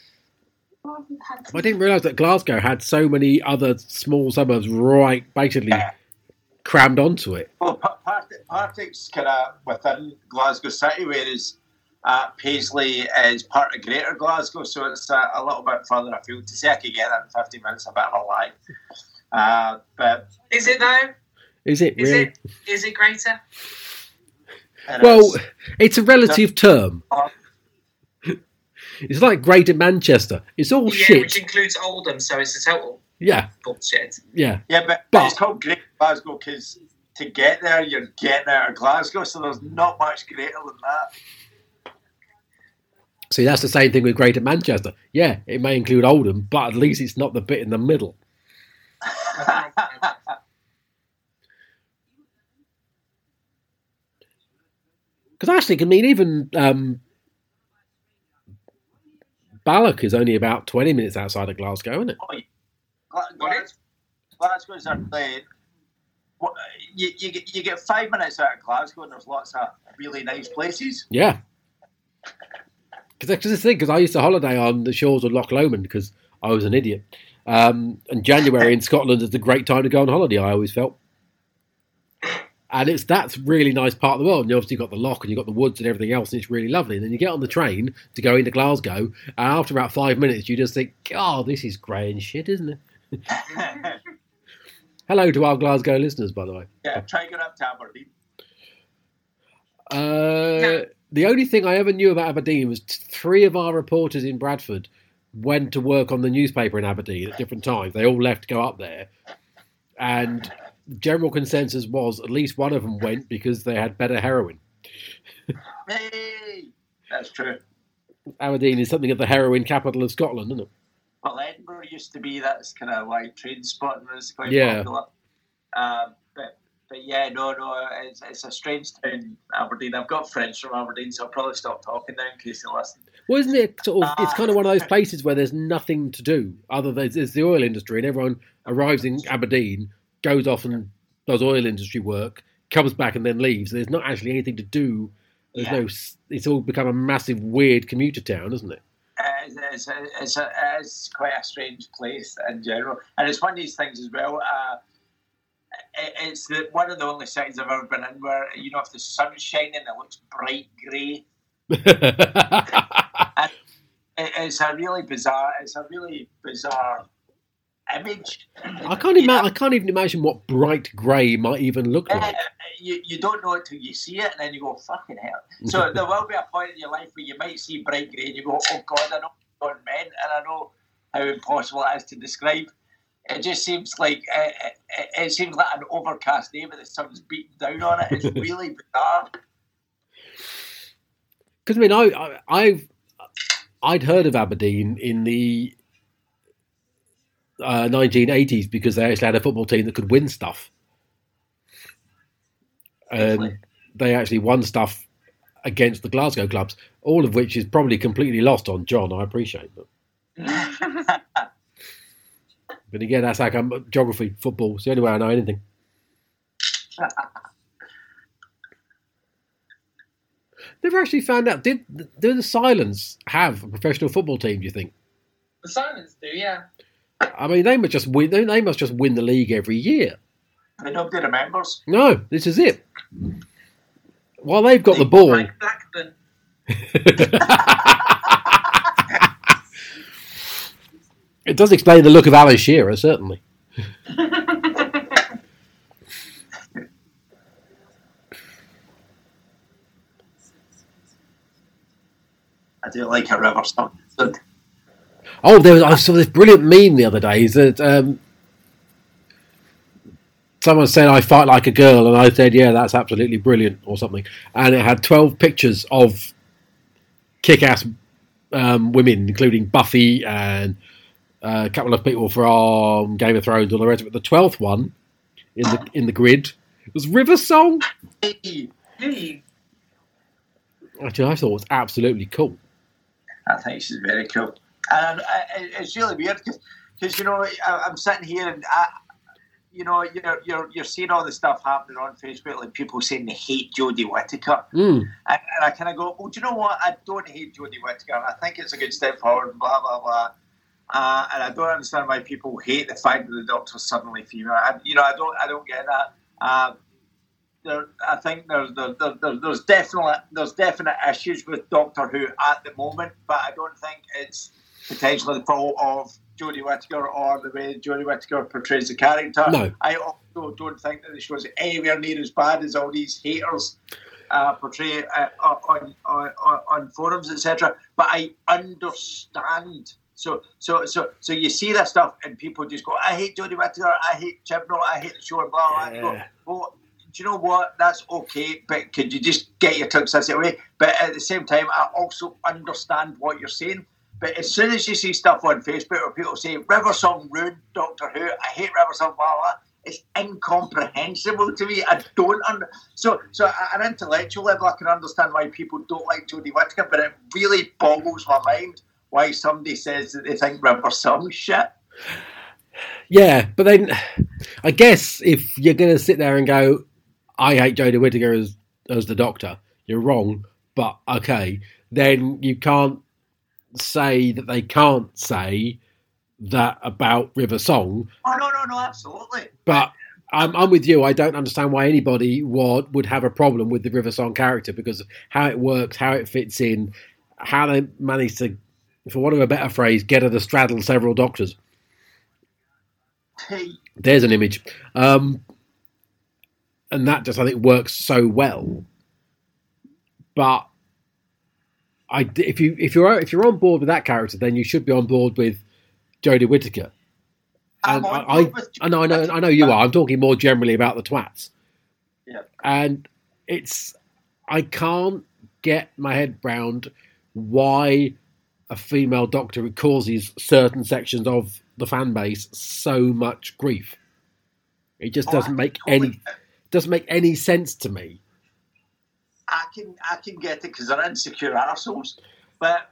I didn't realise that Glasgow had so many other small suburbs basically crammed onto it. Well, Partick's kind of within Glasgow City, whereas Paisley is part of Greater Glasgow, so it's a little bit further afield. To say I could get that in 50 minutes, a bit of a lie. But is it though? Is it really? Is it greater? Well, it's a relative term. It's like Greater Manchester. It's all shit. Which includes Oldham, so it's a total bullshit. Yeah. Yeah, but it's called Greater Glasgow because to get there, you're getting out of Glasgow, so there's not much greater than that. See, that's the same thing with Greater Manchester. Yeah, it may include Oldham, but at least it's not the bit in the middle. Because actually, I mean, even Balloch is only about 20 minutes outside of Glasgow, isn't it? Glasgow's you get 5 minutes out of Glasgow, and there's lots of really nice places. Yeah. Because I used to holiday on the shores of Loch Lomond because I was an idiot. And January in Scotland is a great time to go on holiday, I always felt. And that's really nice part of the world. And you obviously got the loch and you've got the woods and everything else, and it's really lovely. And then you get on the train to go into Glasgow, and after about 5 minutes, you just think, oh, this is grey and shit, isn't it? Hello to our Glasgow listeners, by the way. Yeah, try and get up to Aberdeen. The only thing I ever knew about Aberdeen was 3 of our reporters in Bradford went to work on the newspaper in Aberdeen at different times. They all left to go up there. And general consensus was at least one of them went because they had better heroin. Hey, that's true. Aberdeen is something of the heroin capital of Scotland, isn't it? Well, Edinburgh used to be that's kind of like train spot and was quite popular. But yeah, no, it's a strange town, Aberdeen. I've got friends from Aberdeen, so I'll probably stop talking now in case they listen. Well, isn't it sort of? It's kind of one of those places where there's nothing to do other than there's the oil industry, and everyone arrives in Aberdeen, goes off and does oil industry work, comes back and then leaves. There's not actually anything to do. It's all become a massive weird commuter town, isn't it? It's quite a strange place in general, and it's one of these things as well. It's one of the only cities I've ever been in where, you know, if the sun's shining, it looks bright grey. It's a really bizarre image. I can't even imagine what bright grey might even look like. You don't know it till you see it, and then you go, fucking hell. So there will be a point in your life where you might see bright grey and you go, oh God, I know what it meant, and I know how impossible it is to describe. It just seems like it seems like an overcast day, but the sun's beating down on it. It's really bizarre. Because I mean, I'd heard of Aberdeen in the 1980s because they actually had a football team that could win stuff. They actually won stuff against the Glasgow clubs, all of which is probably completely lost on John. I appreciate that. But again, that's like geography, football. It's the only way I know anything. Never actually found out. Did the Silence have a professional football team, do you think? The Silence do, yeah. I mean, they must just win. They must just win the league every year. But nobody remembers. No, this is it. While they've got the ball. Like Blackburn. It does explain the look of Alan Shearer, certainly. I do like a river song. Oh, I saw this brilliant meme the other day that someone said, I fight like a girl, and I said, yeah, that's absolutely brilliant, or something. And it had 12 pictures of kick-ass women, including Buffy and a couple of people from Game of Thrones, all the rest of it. The 12th one in the grid was River Song. Hey. Actually, I thought it was absolutely cool. I think she's very cool. And it's really weird because you know, I'm sitting here and you're seeing all the stuff happening on Facebook, like people saying they hate Jodie Whittaker, and I kind of go, well, do you know what? I don't hate Jodie Whittaker. I think it's a good step forward. Blah blah blah. And I don't understand why people hate the fact that the Doctor's suddenly female. I don't get that. I think there's definite issues with Doctor Who at the moment, but I don't think it's potentially the fault of Jodie Whittaker or the way Jodie Whittaker portrays the character. No. I also don't think that the show is anywhere near as bad as all these haters portray on forums, etc. But I understand. So you see that stuff and people just go, I hate Jodie Whittaker, I hate Chibnall, I hate the show, and blah blah. Yeah. Well, do you know what? That's okay, but could you just get your toxicity away? But at the same time, I also understand what you're saying. But as soon as you see stuff on Facebook where people say, River Song ruined Doctor Who, I hate River Song, blah, blah, it's incomprehensible to me. I don't So at an intellectual level, I can understand why people don't like Jodie Whittaker, but it really boggles my mind why somebody says that they think River Song's shit. Yeah, but then I guess if you're going to sit there and go, I hate Jodie Whittaker as the Doctor, you're wrong, but okay, then you can't say that they can't say that about River Song. Oh, no, absolutely. But I'm with you. I don't understand why anybody would have a problem with the River Song character because of how it works, how it fits in, how they manage to, for want of a better phrase, get her to straddle several Doctors. Hey. There's an image. And that just, I think, works so well. But if you're on board with that character, then you should be on board with Jodie Whittaker. And I know you are. I'm talking more generally about the twats. Yeah. And I can't get my head round why a female Doctor causes certain sections of the fan base so much grief. It just doesn't make any sense to me. I can get it because they're insecure arseholes, but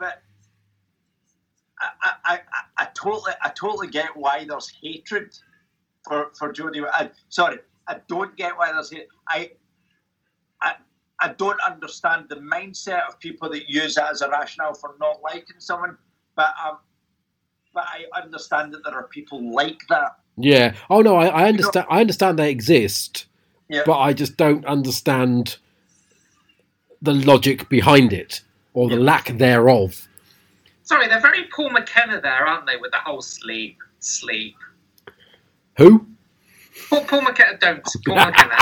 I totally get why there's hatred for Jodie. I don't get why there's hate. I don't understand the mindset of people that use that as a rationale for not liking someone, but I understand that there are people like that. Yeah. Oh no, I understand. I understand they exist, yeah. But I just don't understand the logic behind it or the lack thereof. Sorry, they're very Paul McKenna there, aren't they? With the whole sleep. Who? Paul McKenna. Don't. Paul McKenna.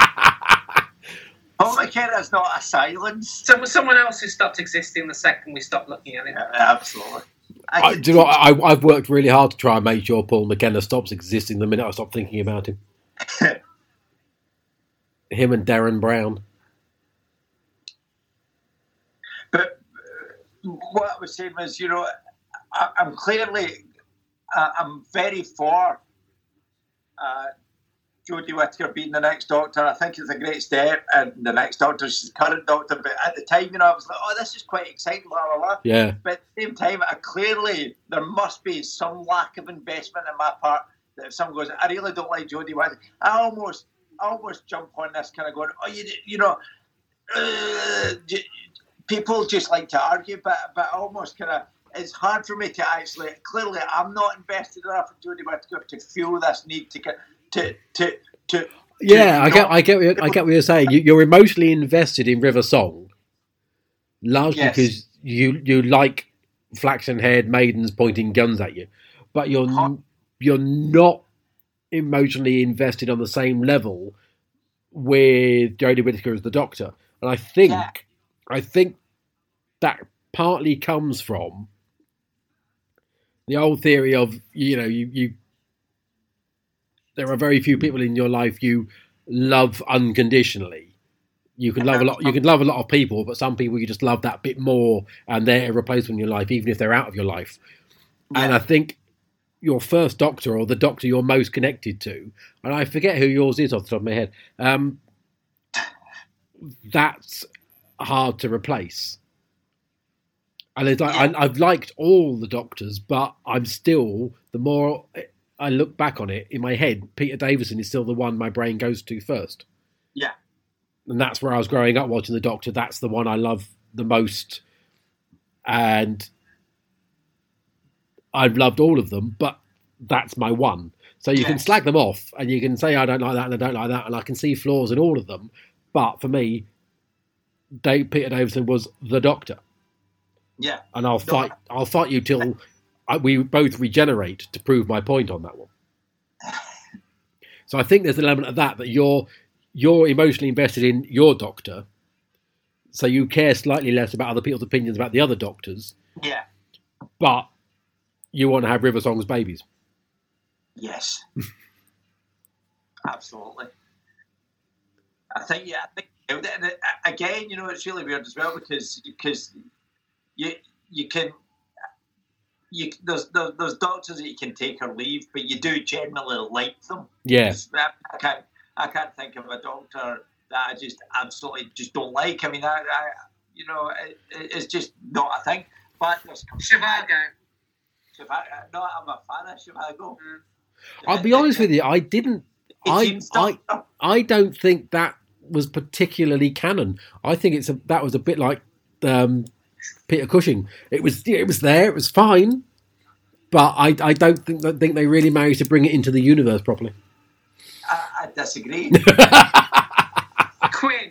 Paul McKenna's not a silence. Someone else who stopped existing the second we stopped looking at him. Yeah, absolutely. I've worked really hard to try and make sure Paul McKenna stops existing the minute I stop thinking about him. Him and Darren Brown. But what I was saying was, I'm clearly, I'm very for Jodie Whittaker being the next Doctor. I think it's a great step, and the next Doctor is the current Doctor. But at the time, I was like, oh, this is quite exciting, blah, blah, blah. Yeah. But at the same time, there must be some lack of investment on my part that if someone goes, I really don't like Jodie Whittaker, I almost jump on this kind of going, oh, people just like to argue, but almost kind of, it's hard for me to actually. Clearly, I'm not invested enough in Jodie Whittaker to feel this need to get to. Yeah, I get what you're saying. You're emotionally invested in River Song, largely because you like flaxen-haired maidens pointing guns at you, but you're not emotionally invested on the same level with Jodie Whittaker as the Doctor, and I think that partly comes from the old theory of you there are very few people in your life you love unconditionally. You can love a lot. You can love a lot of people, but some people you just love that bit more, and they're irreplaceable in your life, even if they're out of your life. Yeah. And I think your first Doctor, or the Doctor you're most connected to, and I forget who yours is off the top of my head. That's hard to replace. And it's like, I've liked all the Doctors, but I'm still, the more I look back on it in my head, Peter Davison is still the one my brain goes to first. Yeah. And that's where I was growing up watching the Doctor. That's the one I love the most. And I've loved all of them, but that's my one. So you can slag them off and you can say, I don't like that and I don't like that. And I can see flaws in all of them. But for me, Peter Davison was the Doctor. Yeah. And I'll fight you till we both regenerate to prove my point on that one. So I think there's an element of that you're emotionally invested in your Doctor, so you care slightly less about other people's opinions about the other Doctors. Yeah. But you want to have River Song's babies. Yes. Absolutely. I think again, it's really weird as well because you can there's Doctors that you can take or leave, but you do generally like them. Yeah. I can't think of a Doctor that I just absolutely just don't like. I mean, it's just not a thing. But there's Zhivago. No, I'm a fan of Zhivago. I'll be honest with you, I didn't. I don't think that was particularly canon. I think that was a bit like Peter Cushing. It was there. It was fine, but I don't think they really managed to bring it into the universe properly. I disagree. Quinn.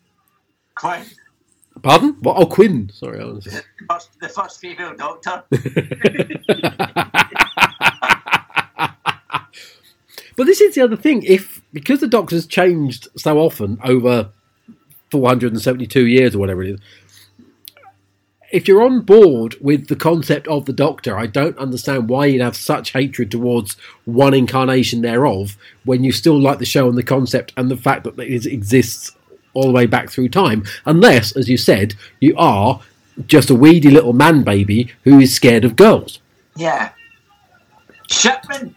Pardon? What? Oh, Quinn. Sorry, the first female Doctor. But this is the other thing. Because the Doctor's changed so often over 472 years or whatever it is, if you're on board with the concept of the Doctor, I don't understand why you'd have such hatred towards one incarnation thereof when you still like the show and the concept and the fact that it exists all the way back through time. Unless, as you said, you are just a weedy little man baby who is scared of girls. Yeah. Shipman.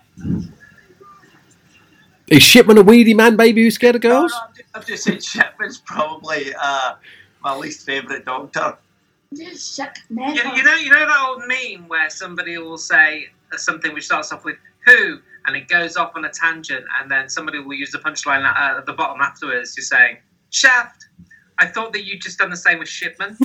Is Shipman a weedy man baby who's scared of girls? No, I've just said Shipman's probably my least favourite Doctor. You know that old meme where somebody will say something which starts off with "who" and it goes off on a tangent, and then somebody will use the punchline at the bottom afterwards, just saying "Shaft." I thought that you'd just done the same with Shipman.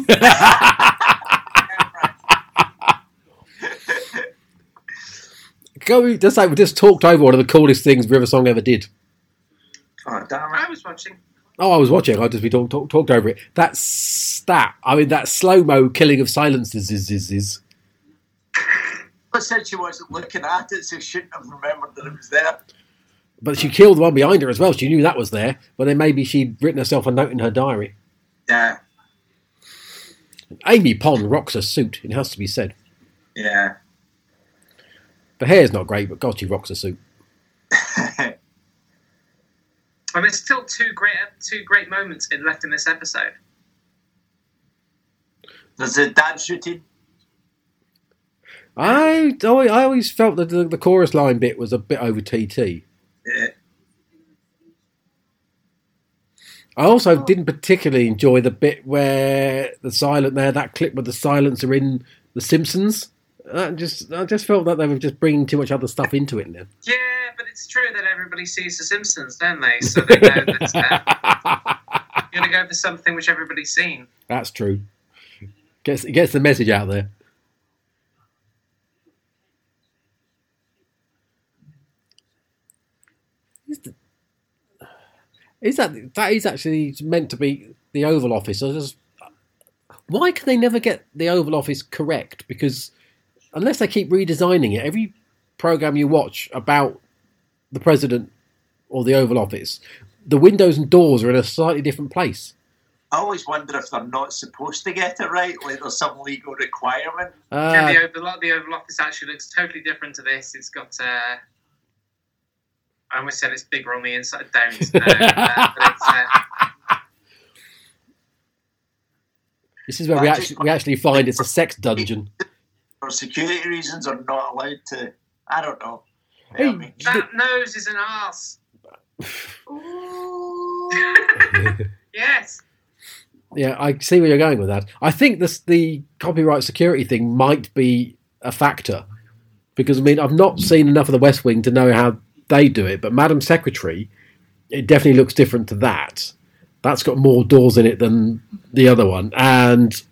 We just talked over one of the coolest things River Song ever did. Oh, damn it. I was watching. Oh, I was watching. We talked over it. That slow-mo killing of silences is. But said she wasn't looking at it, so she shouldn't have remembered that it was there. But she killed the one behind her as well. She knew that was there. But then maybe she'd written herself a note in her diary. Yeah. Amy Pond rocks a suit. It has to be said. Yeah. The hair's not great, but God, she rocks a suit. I mean, there's still two great moments left in this episode. There's a dance shooting. I always felt that the chorus line bit was a bit over TT. Yeah. I also didn't particularly enjoy the bit where that clip with the silencer in The Simpsons. I just felt that they were just bringing too much other stuff into it now. Yeah, but it's true that everybody sees The Simpsons, don't they? So they know that you're going to go for something which everybody's seen. That's true. It gets the message out there. Is that is actually meant to be the Oval Office? Why can they never get the Oval Office correct? Because unless they keep redesigning it, every program you watch about the president or the Oval Office, the windows and doors are in a slightly different place. I always wonder if they're not supposed to get it right, like there's some legal requirement. The Oval Office actually looks totally different to this. It's got, I almost said it's bigger on the inside. Don't. But it's, this is where we actually find it's a sex dungeon. For security reasons, are not allowed to. I don't know. Hey, that nose is an arse. Yes. Yeah, I see where you're going with that. I think the copyright security thing might be a factor because, I mean, I've not seen enough of The West Wing to know how they do it, but Madam Secretary, it definitely looks different to that. That's got more doors in it than the other one. And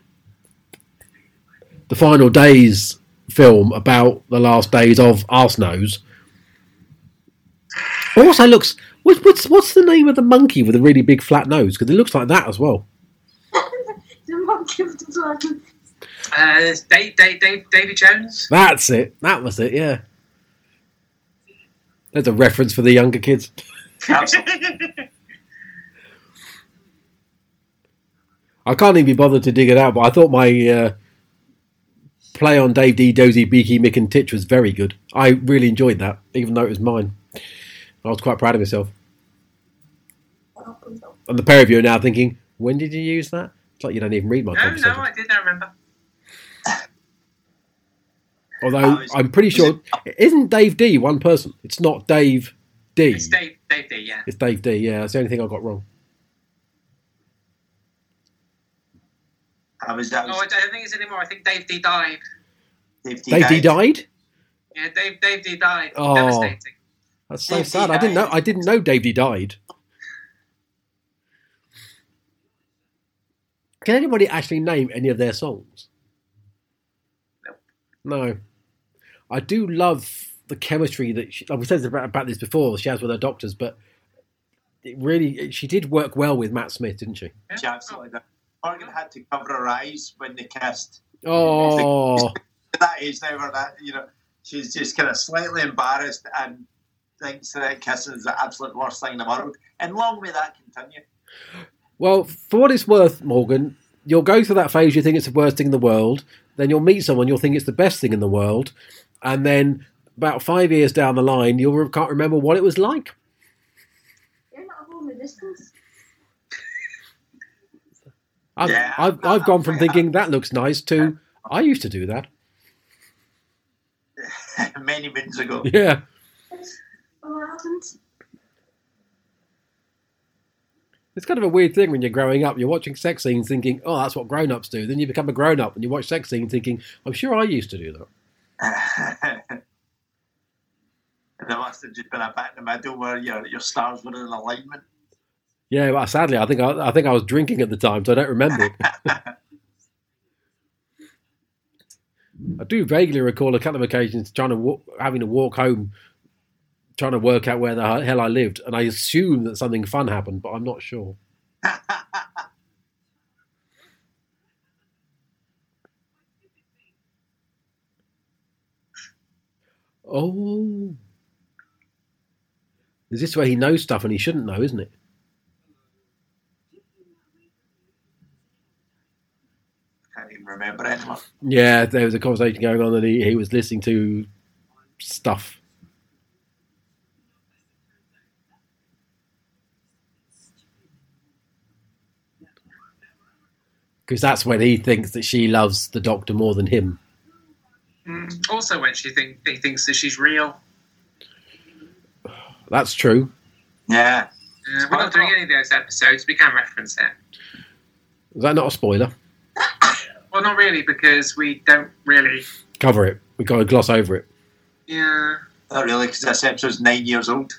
the Final Days film about the last days of Arsenose also looks... What's the name of the monkey with a really big flat nose? Because it looks like that as well. The monkey with the flat nose. Davy Jones. That's it. That was it, yeah. There's a reference for the younger kids. Absolutely. I can't even be bothered to dig it out, but I thought my play on Dave D, Dozy, Beaky, Mick and Titch was very good. I really enjoyed that, even though it was mine. I was quite proud of myself. And the pair of you are now thinking, when did you use that? It's like you don't even read my conversation. No, I did not remember. Although, I'm pretty sure... Isn't Dave D one person? It's not Dave D. It's Dave D, yeah. It's Dave D, yeah. That's the only thing I got wrong. I don't think it's anymore. I think Dave D died. Dave D died? Yeah, Dave D died. Oh. Devastating. That's so sad. I didn't know Dave D died. Can anybody actually name any of their songs? No. I do love the chemistry that she, like we said about this before, she has with her doctors, but she did work well with Matt Smith, didn't she? She absolutely did. Morgan had to cover her eyes when they kissed. Oh. That age now, where that, she's just kind of slightly embarrassed and thinks that kissing is the absolute worst thing in the world. And long may that continue. Well, for what it's worth, Morgan, you'll go through that phase you think it's the worst thing in the world, then you'll meet someone you'll think it's the best thing in the world, and then about 5 years down the line, you can't remember what it was like. You're not a long distance. I've gone from thinking that looks nice to I used to do that. Many moons ago. Yeah. What happened? It's kind of a weird thing when you're growing up. You're watching sex scenes thinking, oh, that's what grown-ups do. Then you become a grown-up and you watch sex scenes thinking, I'm sure I used to do that. There must have just been a bit in the middle where your stars were in alignment. Yeah, well, sadly, I think I was drinking at the time, so I don't remember it. I do vaguely recall a couple of occasions having to walk home, trying to work out where the hell I lived, and I assume that something fun happened, but I'm not sure. Oh. Is this where he knows stuff and he shouldn't know, isn't it? Can't even remember anymore. Yeah, there was a conversation going on that he was listening to stuff. Because that's when he thinks that she loves the Doctor more than him. Also when he thinks that she's real. That's true. Yeah. We're not doing any of those episodes. We can reference it. Is that not a spoiler? Well, not really, because we don't really... Cover it. We've got to gloss over it. Yeah. Not really, because this episode's 9 years old.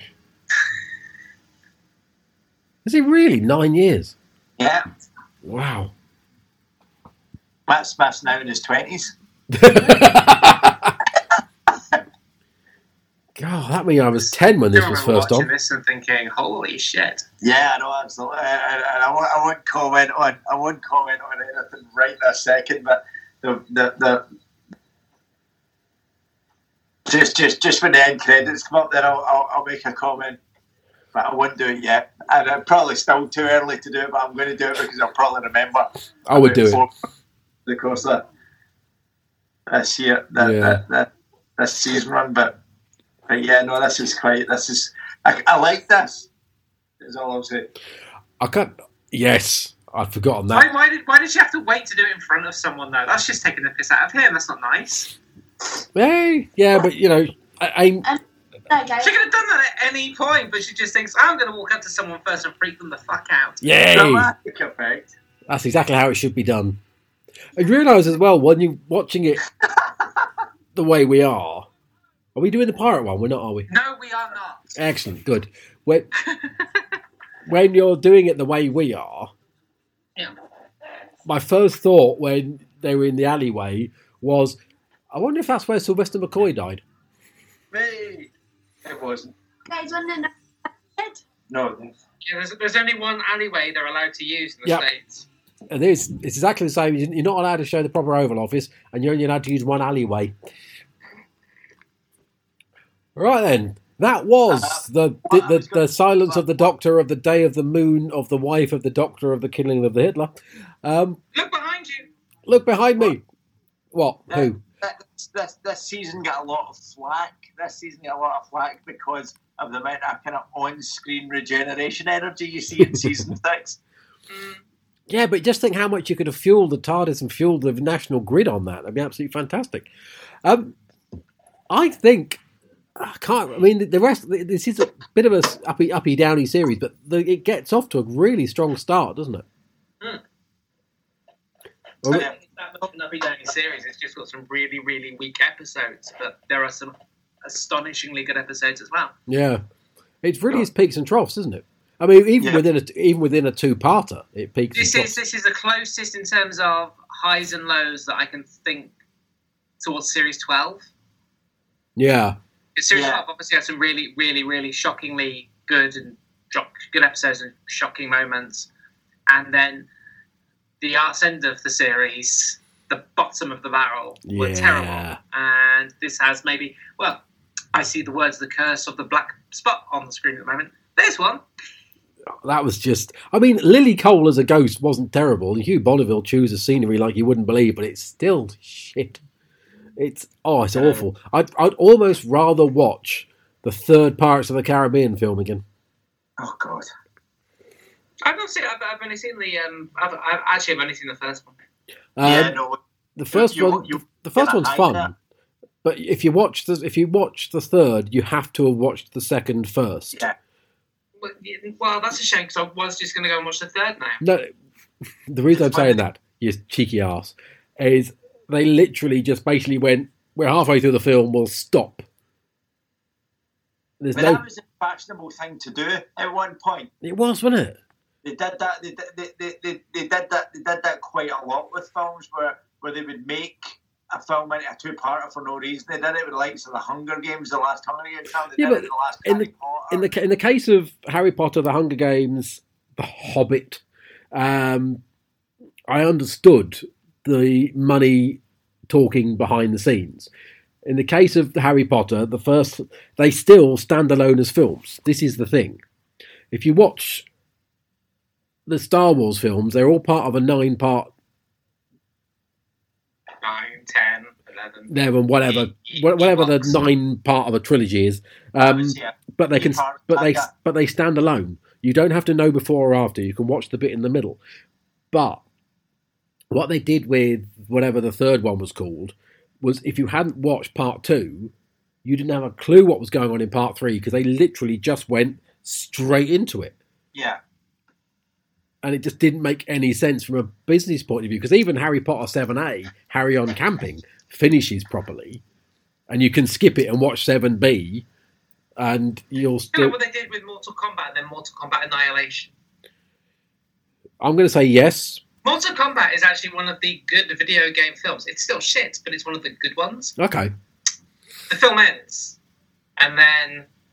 Is it really 9 years? Yeah. Wow. Matt Smith's now in his 20s. God, me I was 10 when this I was remember first watching on. this and thinking, "Holy shit!" Yeah, I know, absolutely. And I won't comment on anything right this second, but the just when the end credits come up, then I'll make a comment. But I won't do it yet, and it's probably still too early to do it. But I'm going to do it because I'll probably remember. I would do it. The course of this year, this season run, but yeah, no, this is. I like this. Is all I'll say. I can't. Yes, I'd forgotten that. Why did you have to wait to do it in front of someone though? That's just taking the piss out of him. That's not nice. Hey, yeah, but you know, I She could have done that at any point, but she just thinks, I'm going to walk up to someone first and freak them the fuck out. yay! Dramatic effect. That's exactly how it should be done. I realise as well when you're watching it the way we are. Are we doing the pirate one? We're not, are we? No, we are not. Excellent, good. When you're doing it the way we are, Yeah. my first thought when they were in the alleyway was, I wonder if that's where Sylvester McCoy died. Me. It wasn't. Guys, when they're not No. Yeah, there's only one alleyway they're allowed to use in the Yep. States. And it's exactly the same. You're not allowed to show the proper Oval Office, and you're only allowed to use one alleyway. Right then, that was the silence of the Doctor, of the Day of the Moon, of the wife of the Doctor, of the killing of the Hitler. Look behind you. Look behind me. What? Who? This season got a lot of flack. Because of the amount of kind of on-screen regeneration energy you see in season 6. Yeah, but just think how much you could have fueled the TARDIS and fueled the national grid on that. That'd be absolutely fantastic. I think I can't. I mean, the rest. This is a bit of a uppy downy series, but it gets off to a really strong start, doesn't it? Well, That Uppy Downy series, it's just got some really, really weak episodes, but there are some astonishingly good episodes as well. yeah, it's really its peaks and troughs, isn't it? I mean, even within a two-parter, it peaks. This and is troughs. the closest in terms of highs and lows that I can think towards Series 12. Yeah, Series 12 obviously had some really, really, really shockingly good episodes and shocking moments, and then the arse end of the series, the bottom of the barrel, were terrible. And this has maybe, well, I see the words, the curse of the black spot on the screen at the moment. There's one. that was just. I mean, Lily Cole as a ghost wasn't terrible. Hugh Bonneville chooses scenery like you wouldn't believe, but it's still shit. It's awful. I'd almost rather watch the third Pirates of the Caribbean film again. Oh God. I've not seen. I've only seen the. I've only seen the first one. The first one. The first one's fun, but if you watch the third, you have to have watched the second first. Yeah. Well, that's a shame because I was just going to go and watch the third now. No, the reason I'm saying that, you cheeky ass, is they literally just basically went, we're halfway through the film, we'll stop. But that was a fashionable thing to do at one point. It was, wasn't it? They did that. They did that quite a lot with films where they would make a film into a two-parter for no reason. They did it with the likes of the Hunger Games, the last Hunger Games film. They did it with the last Harry Potter. In the case of Harry Potter, the Hunger Games, the Hobbit, I understood the money talking behind the scenes. In the case of Harry Potter, they still stand alone as films. This is the thing. If you watch the Star Wars films, they're all part of a 9-part 9, 10, 11. whatever the 9-part of a trilogy is. But they stand alone. You don't have to know before or after. You can watch the bit in the middle. But what they did with whatever the third one was called was, if you hadn't watched part 2, you didn't have a clue what was going on in part 3 because they literally just went straight into it. Yeah. And it just didn't make any sense from a business point of view, because even Harry Potter 7A, Harry on Camping, finishes properly, and you can skip it and watch 7B, and you'll still... You know what they did with Mortal Kombat and then Mortal Kombat Annihilation? I'm going to say yes. Mortal Kombat is actually one of the good video game films. It's still shit, but it's one of the good ones. Okay. The film ends, and then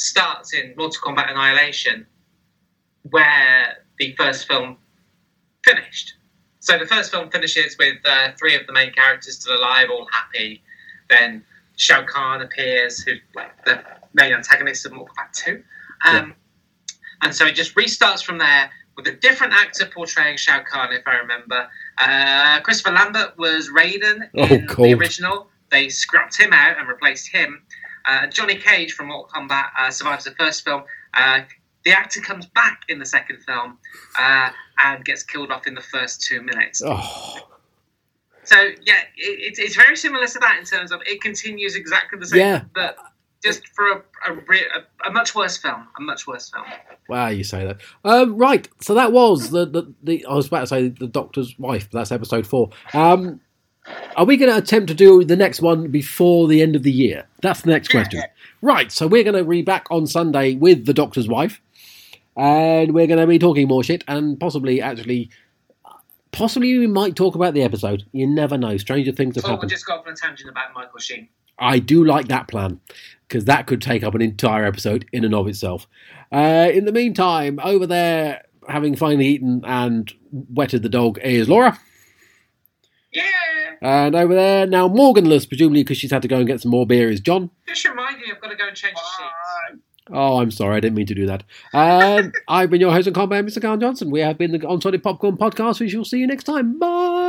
starts in Mortal Kombat Annihilation, where the first film finished. So the first film finishes with 3 of the main characters still alive, all happy. Then Shao Kahn appears, who's like the main antagonist of Mortal Kombat 2. And so it just restarts from there with a different actor portraying Shao Kahn, if I remember. Christopher Lambert was Raiden in the original. They scrapped him out and replaced him. Johnny Cage from Mortal Kombat survives the first film. The actor comes back in the second film and gets killed off in the first 2 minutes. Oh. So, yeah, it's very similar to that in terms of it continues exactly the same, but just for a much worse film. A much worse film. Wow, you say that. Right, so that was the I was about to say The Doctor's Wife. That's episode 4. Are we going to attempt to do the next one before the end of the year? That's the next question. Right, so we're going to be back on Sunday with The Doctor's Wife. And we're going to be talking more shit and possibly we might talk about the episode. You never know. Stranger things have happened. We'll just go off on a tangent about Michael Sheen. I do like that plan, because that could take up an entire episode in and of itself. In the meantime, over there, having finally eaten and wetted the dog, is Laura. Yeah. And over there, now Morganless, presumably because she's had to go and get some more beer, is John. Just remind me, I've got to go and change the sheets. Oh, I'm sorry, I didn't mean to do that. I've been your host and combat, Mr. Carl Johnson. We have been the On Solid Popcorn Podcast. We shall see you next time. Bye.